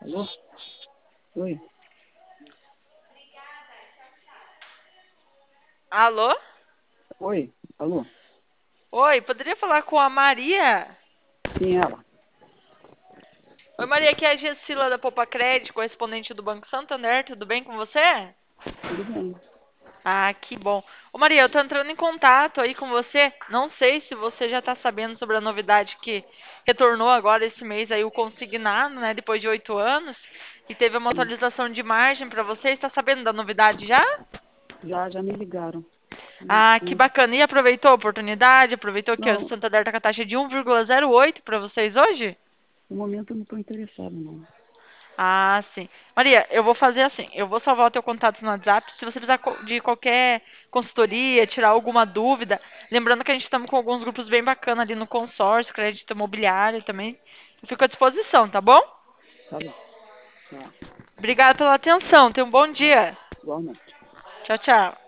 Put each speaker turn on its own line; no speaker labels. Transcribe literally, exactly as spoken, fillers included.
Alô? Oi,
Alô?
oi, alô?
Oi, poderia falar com a Maria?
Sim, ela.
Oi, Maria, aqui é a Gessila da Poupa Crédito, correspondente do Banco Santander. Tudo bem com você?
Tudo bem.
Ah, que bom. Ô, Maria, eu tô entrando em contato aí com você. Não sei se você já tá sabendo sobre a novidade que retornou agora esse mês aí o consignado, né? Depois de oito anos. E teve uma
Sim.
atualização de margem para você. Está sabendo da novidade já?
Já, já me ligaram. Hum,
Ah, que
hum.
bacana. E aproveitou a oportunidade? Aproveitou que o
Não,
Santander tá com a taxa de um vírgula zero oito para vocês hoje?
no momento eu não estou interessado, não.
Ah, sim. Maria, eu vou fazer assim, eu vou salvar o teu contato no WhatsApp. Se você precisar co- de qualquer consultoria, tirar alguma dúvida, lembrando que a gente estamos com alguns grupos bem bacanas ali no consórcio, crédito imobiliário também. Eu fico à disposição, tá bom?
Tá bom. Tá.
Obrigada pela atenção. Tenha um bom dia.
Igualmente.
Tchau, tchau.